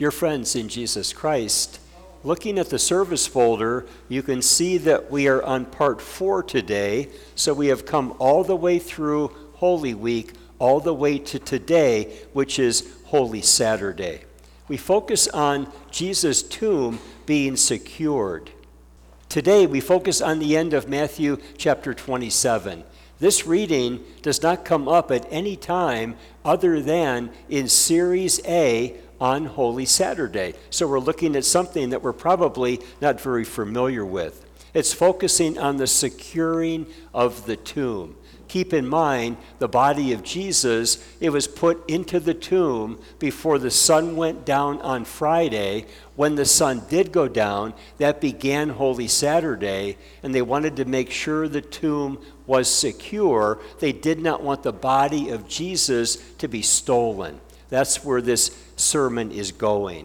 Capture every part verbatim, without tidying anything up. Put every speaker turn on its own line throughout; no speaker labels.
Dear friends in Jesus Christ, looking at the service folder, you can see that we are on part four today, so we have come all the way through Holy Week, all the way to today, which is Holy Saturday. We focus on Jesus' tomb being secured. Today, we focus on the end of Matthew chapter twenty-seven. This reading does not come up at any time other than in Series A on Holy Saturday. So we're looking at something that we're probably not very familiar with. It's focusing on the securing of the tomb. Keep in mind, the body of Jesus, it was put into the tomb before the sun went down on Friday. When the sun did go down, that began Holy Saturday, and they wanted to make sure the tomb was secure. They did not want the body of Jesus to be stolen. That's where this sermon is going.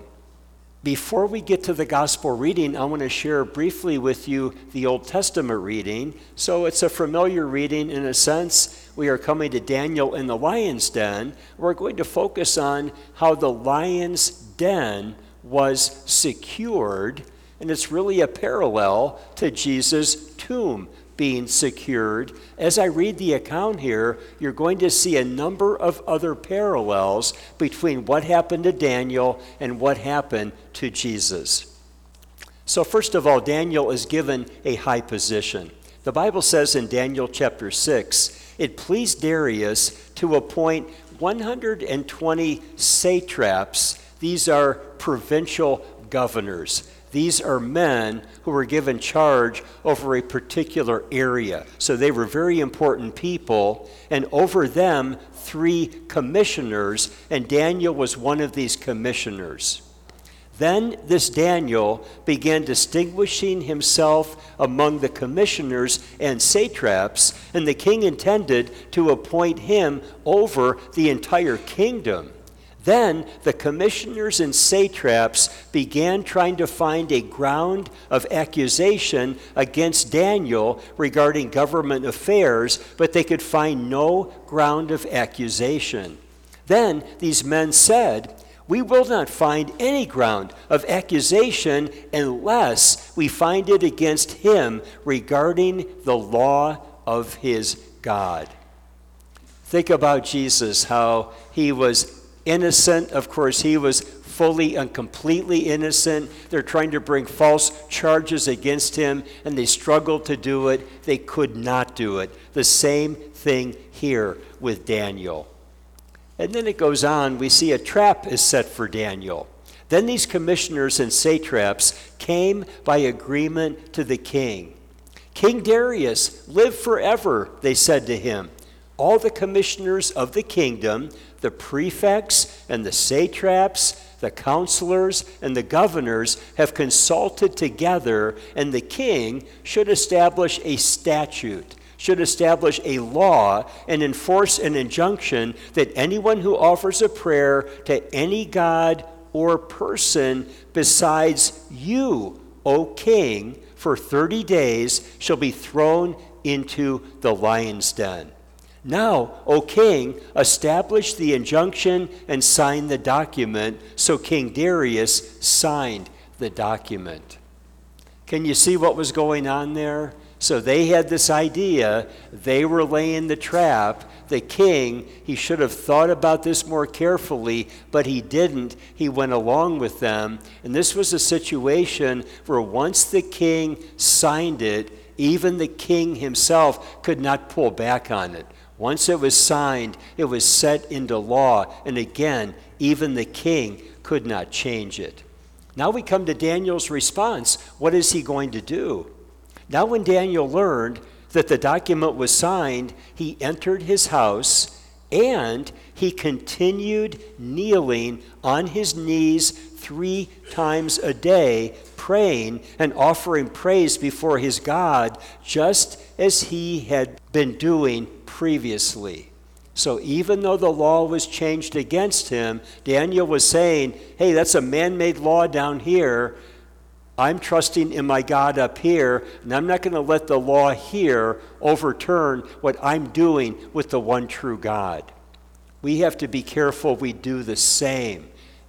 Before we get to the gospel reading, I want to share briefly with you the Old Testament reading. So it's a familiar reading in a sense. We are coming to Daniel in the lion's den. We're going to focus on how the lion's den was secured, and it's really a parallel to Jesus' tomb being secured. As I read the account here, you're going to see a number of other parallels between what happened to Daniel and what happened to Jesus. So first of all, Daniel is given a high position. The Bible says in Daniel chapter six, it pleased Darius to appoint one hundred twenty satraps. These are provincial governors. These are men who were given charge over a particular area. So they were very important people, and over them, three commissioners, and Daniel was one of these commissioners. Then this Daniel began distinguishing himself among the commissioners and satraps, and the king intended to appoint him over the entire kingdom. Then the commissioners and satraps began trying to find a ground of accusation against Daniel regarding government affairs, but they could find no ground of accusation. Then these men said, "We will not find any ground of accusation unless we find it against him regarding the law of his God." Think about Jesus, how he was innocent. Of course, he was fully and completely innocent. They're trying to bring false charges against him, and they struggled to do it. They could not do it. The same thing here with Daniel. And then it goes on. We see a trap is set for Daniel. Then these commissioners and satraps came by agreement to the king. "King Darius, live forever," they said to him. "All the commissioners of the kingdom, the prefects and the satraps, the counselors and the governors have consulted together, and the king should establish a statute, should establish a law, and enforce an injunction that anyone who offers a prayer to any god or person besides you, O king, for thirty days shall be thrown into the lion's den. Now, O king, establish the injunction and sign the document." So King Darius signed the document. Can you see what was going on there? So they had this idea. They were laying the trap. The king, he should have thought about this more carefully, but he didn't. He went along with them. And this was a situation where once the king signed it, even the king himself could not pull back on it. Once it was signed, it was set into law. And again, even the king could not change it. Now we come to Daniel's response. What is he going to do? Now when Daniel learned that the document was signed, he entered his house and he continued kneeling on his knees three times a day, praying and offering praise before his God, just as he had been doing previously. So even though the law was changed against him, Daniel was saying, hey, that's a man-made law down here. I'm trusting in my God up here, and I'm not going to let the law here overturn what I'm doing with the one true God. We have to be careful we do the same.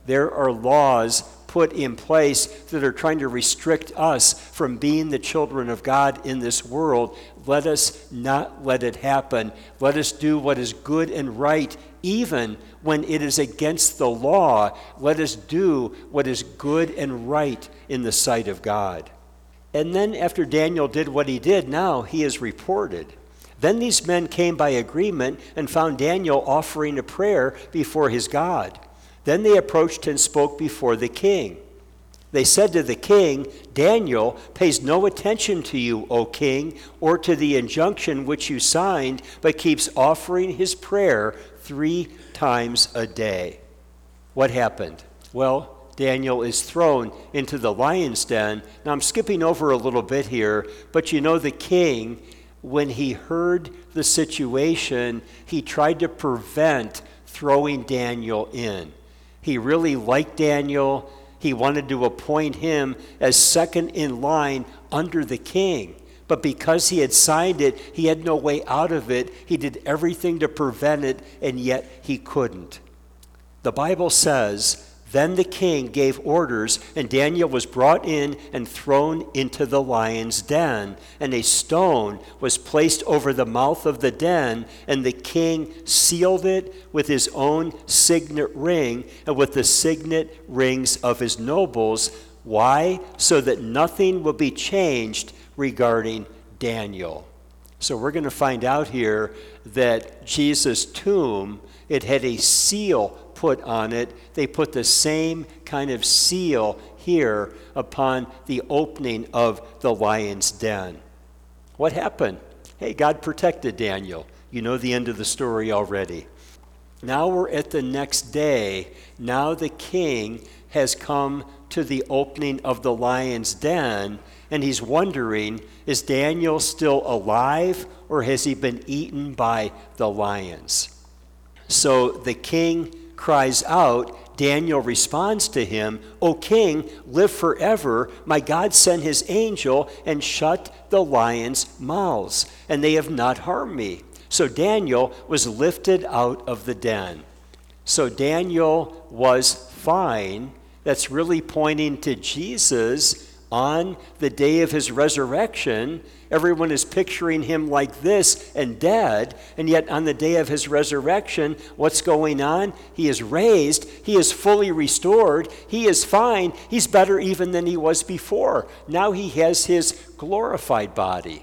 There are laws put in place that are trying to restrict us from being the children of God in this world. Let us not let it happen. Let us do what is good and right, even when it is against the law. Let us do what is good and right in the sight of God. And then after Daniel did what he did, now he is reported. Then these men came by agreement and found Daniel offering a prayer before his God. Then they approached and spoke before the king. They said to the king, Daniel pays no attention to you, O king, or to the injunction which you signed, but keeps offering his prayer three times a day. What happened? Well, Daniel is thrown into the lion's den. Now I'm skipping over a little bit here, but you know the king, when he heard the situation, he tried to prevent throwing Daniel in. He really liked Daniel. He wanted to appoint him as second in line under the king. But because he had signed it, he had no way out of it. He did everything to prevent it, and yet he couldn't. The Bible says, then the king gave orders, and Daniel was brought in and thrown into the lion's den. And a stone was placed over the mouth of the den, and the king sealed it with his own signet ring and with the signet rings of his nobles. Why? So that nothing will be changed regarding Daniel. So we're going to find out here that Jesus' tomb, it had a seal put on it. They put the same kind of seal here upon the opening of the lion's den. What happened? Hey, God protected Daniel. You know the end of the story already. Now we're at the next day. Now the king has come to the opening of the lion's den, and he's wondering, is Daniel still alive, or has he been eaten by the lions? So the king cries out. Daniel responds to him, O king, live forever. My God sent his angel and shut the lions' mouths, and they have not harmed me. So Daniel was lifted out of the den. So Daniel was fine. That's really pointing to Jesus on the day of his resurrection. Everyone is picturing him like this and dead, and yet on the day of his resurrection, what's going on? He is raised, he is fully restored, he is fine, he's better even than he was before. Now he has his glorified body,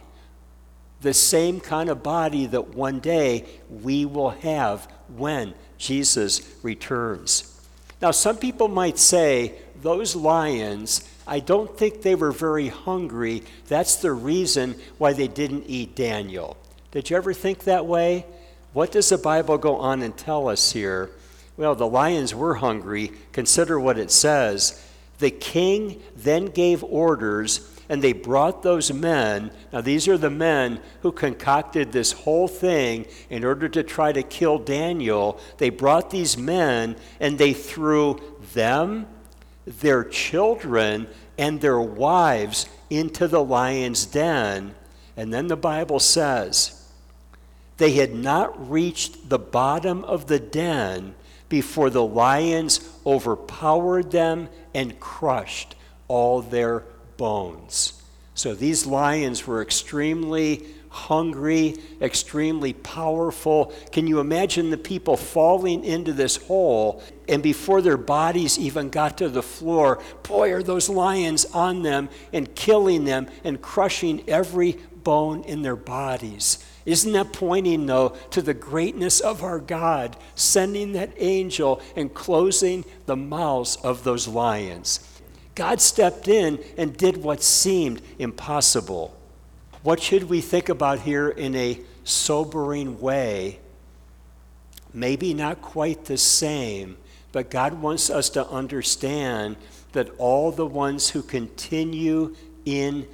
the same kind of body that one day we will have when Jesus returns. Now some people might say, those lions, I don't think they were very hungry. That's the reason why they didn't eat Daniel. Did you ever think that way? What does the Bible go on and tell us here? Well, the lions were hungry. Consider what it says. The king then gave orders, and they brought those men. Now, these are the men who concocted this whole thing in order to try to kill Daniel. They brought these men, and they threw them, their children, and their wives into the lion's den. And then the Bible says, they had not reached the bottom of the den before the lions overpowered them and crushed all their bones. So these lions were extremely hungry, extremely powerful. Can you imagine the people falling into this hole, and before their bodies even got to the floor, boy, are those lions on them and killing them and crushing every bone in their bodies. Isn't that pointing, though, to the greatness of our God, sending that angel and closing the mouths of those lions? God stepped in and did what seemed impossible. What should we think about here in a sobering way? Maybe not quite the same, but God wants us to understand that all the ones who continue in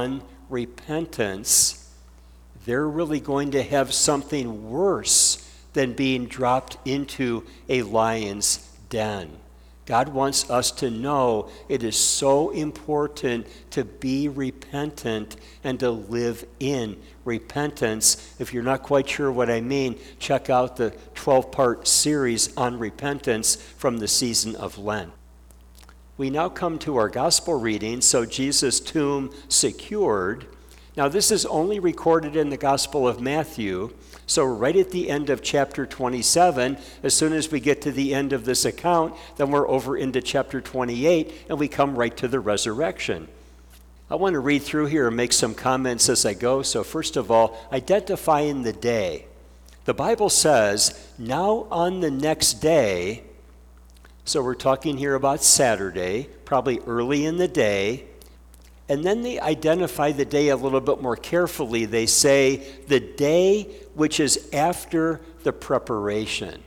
unrepentance, they're really going to have something worse than being dropped into a lion's den. God wants us to know it is so important to be repentant and to live in repentance. If you're not quite sure what I mean, check out the twelve-part series on repentance from the season of Lent. We now come to our gospel reading, so Jesus' tomb secured. Now this is only recorded in the Gospel of Matthew, so right at the end of chapter twenty-seven, as soon as we get to the end of this account, then we're over into chapter twenty-eight, and we come right to the resurrection. I want to read through here and make some comments as I go. So first of all, identifying the day. The Bible says, now on the next day, so we're talking here about Saturday, probably early in the day, and then they identify the day a little bit more carefully. They say, the day which is after the preparation.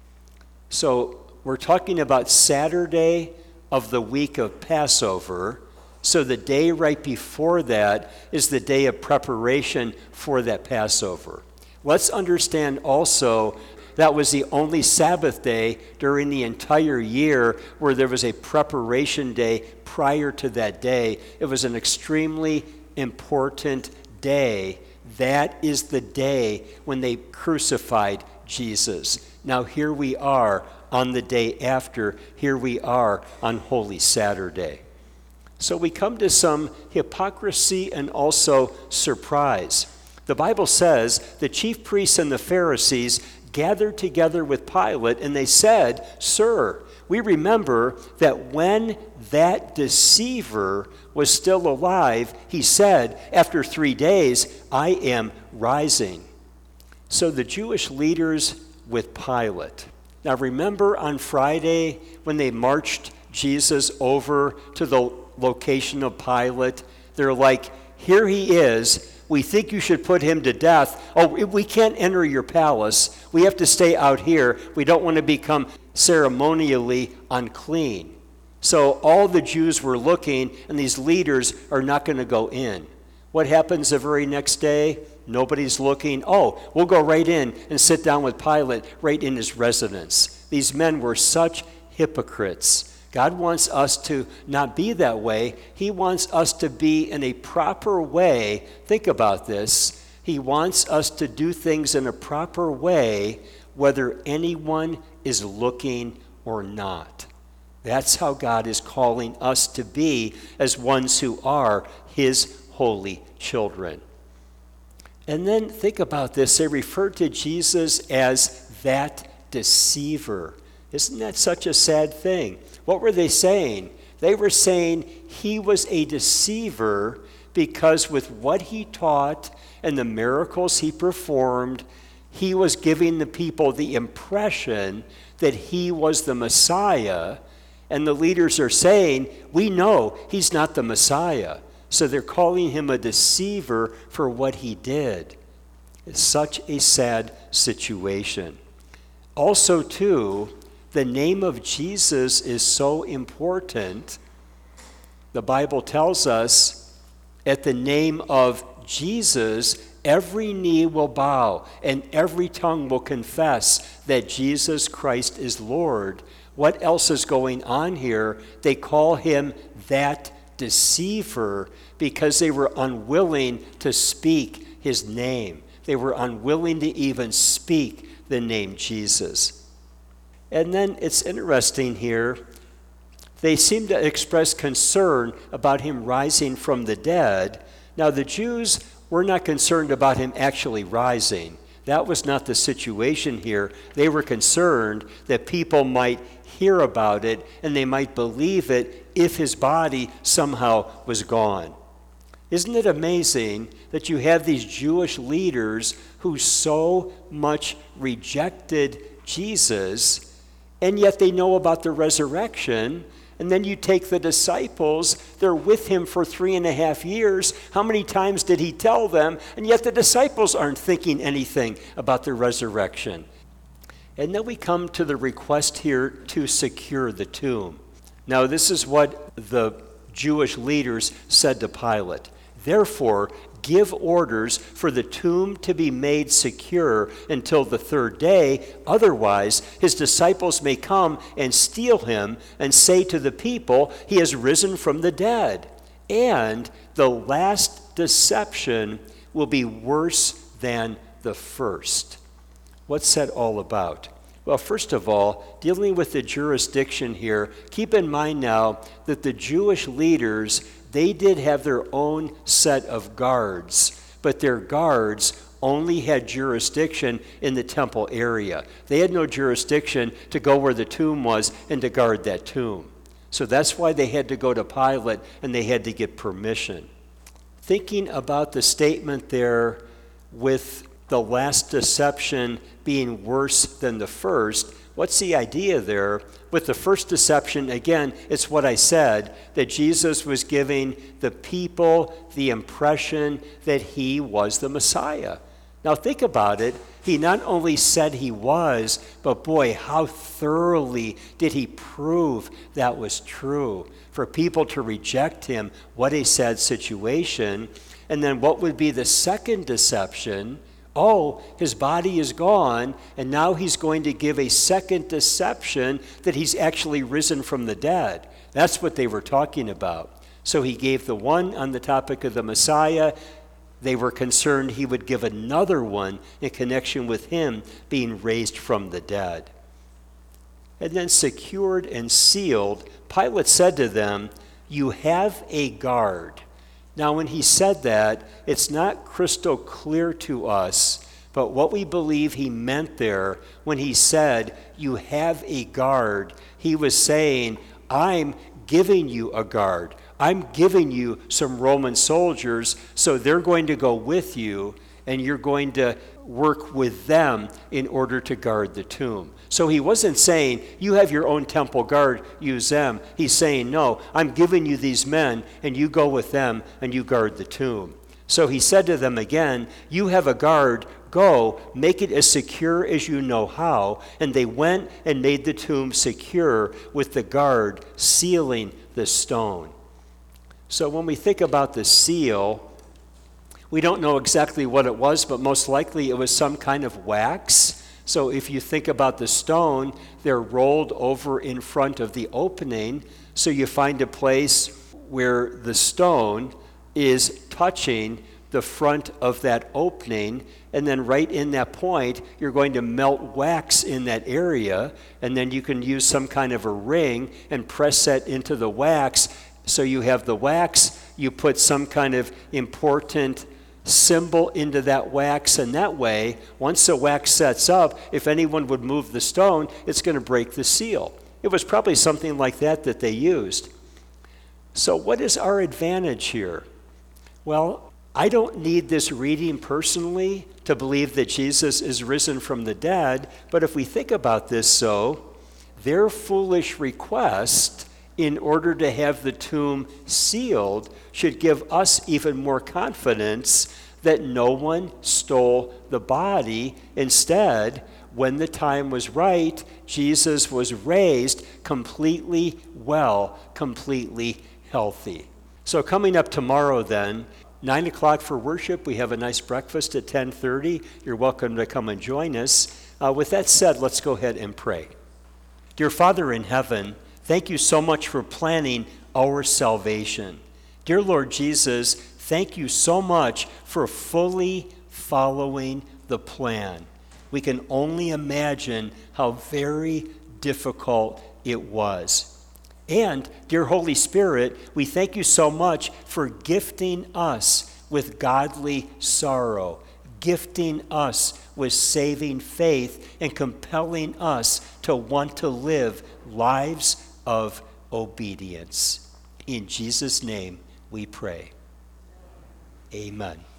So we're talking about Saturday of the week of Passover. So the day right before that is the day of preparation for that Passover. Let's understand also that was the only Sabbath day during the entire year where there was a preparation day prior to that day. It was an extremely important day. That is the day when they crucified Jesus. Now here we are on the day after. Here we are on Holy Saturday. So we come to some hypocrisy and also surprise. The Bible says the chief priests and the Pharisees gathered together with Pilate, and they said, "Sir, we remember that when that deceiver was still alive, he said, 'After three days, I am rising.'" So the Jewish leaders with Pilate. Now remember on Friday when they marched Jesus over to the location of Pilate? They're like, "Here he is. We think you should put him to death. Oh, we can't enter your palace. We have to stay out here. We don't want to become ceremonially unclean." So all the Jews were looking, and these leaders are not going to go in. What happens the very next day? Nobody's looking. Oh, we'll go right in and sit down with Pilate right in his residence. These men were such hypocrites. God wants us to not be that way. He wants us to be in a proper way. Think about this. He wants us to do things in a proper way, whether anyone is looking or not. That's how God is calling us to be as ones who are his holy children. And then think about this. They refer to Jesus as that deceiver. Isn't that such a sad thing? What were they saying? They were saying he was a deceiver because with what he taught and the miracles he performed, he was giving the people the impression that he was the Messiah. And the leaders are saying, we know he's not the Messiah. So they're calling him a deceiver for what he did. It's such a sad situation. Also, too, the name of Jesus is so important. The Bible tells us at the name of Jesus, every knee will bow and every tongue will confess that Jesus Christ is Lord. What else is going on here? They call him that deceiver because they were unwilling to speak his name. They were unwilling to even speak the name Jesus. And then it's interesting here, they seem to express concern about him rising from the dead. Now the Jews were not concerned about him actually rising. That was not the situation here. They were concerned that people might hear about it and they might believe it if his body somehow was gone. Isn't it amazing that you have these Jewish leaders who so much rejected Jesus, and yet they know about the resurrection? And then you take the disciples, they're with him for three and a half years. How many times did he tell them? And yet the disciples aren't thinking anything about the resurrection. And then we come to the request here to secure the tomb. Now this is what the Jewish leaders said to Pilate. "Therefore, give orders for the tomb to be made secure until the third day. Otherwise, his disciples may come and steal him and say to the people, he has risen from the dead. And the last deception will be worse than the first. What's that all about? Well, first of all, dealing with the jurisdiction here, keep in mind now that the Jewish leaders, they did have their own set of guards, but their guards only had jurisdiction in the temple area. They had no jurisdiction to go where the tomb was and to guard that tomb. So that's why they had to go to Pilate and they had to get permission. Thinking about the statement there with the last deception being worse than the first, what's the idea there? With the first deception, again, it's what I said, that Jesus was giving the people the impression that he was the Messiah. Now think about it. He not only said he was, but boy, how thoroughly did he prove that was true. For people to reject him, what a sad situation. And then what would be the second deception? Oh, his body is gone, and now he's going to give a second deception that he's actually risen from the dead. That's what they were talking about. So he gave the one on the topic of the Messiah. They were concerned he would give another one in connection with him being raised from the dead. And then secured and sealed, Pilate said to them, "You have a guard." Now, when he said that, it's not crystal clear to us, but what we believe he meant there when he said, "You have a guard," he was saying, I'm giving you a guard. I'm giving you some Roman soldiers, so they're going to go with you, and you're going to work with them in order to guard the tomb. So he wasn't saying, you have your own temple guard, use them. He's saying, no, I'm giving you these men, and you go with them, and you guard the tomb. So he said to them again, you have a guard, go, make it as secure as you know how. And they went and made the tomb secure with the guard sealing the stone. So when we think about the seal, we don't know exactly what it was, but most likely it was some kind of wax. So if you think about the stone, they're rolled over in front of the opening. So you find a place where the stone is touching the front of that opening, and then right in that point, you're going to melt wax in that area, and then you can use some kind of a ring and press that into the wax. So you have the wax, you put some kind of important symbol into that wax, and that way, once the wax sets up, if anyone would move the stone, it's going to break the seal. It was probably something like that that they used. So what is our advantage here? Well, I don't need this reading personally to believe that Jesus is risen from the dead, but if we think about this so, their foolish request in order to have the tomb sealed should give us even more confidence that no one stole the body. Instead, when the time was right, Jesus was raised completely well, completely healthy. So coming up tomorrow then, nine o'clock for worship, we have a nice breakfast at ten thirty. You're welcome to come and join us. Uh, with that said, let's go ahead and pray. Dear Father in heaven, thank you so much for planning our salvation. Dear Lord Jesus, thank you so much for fully following the plan. We can only imagine how very difficult it was. And, dear Holy Spirit, we thank you so much for gifting us with godly sorrow, gifting us with saving faith, and compelling us to want to live lives of obedience. In Jesus' name we pray. Amen.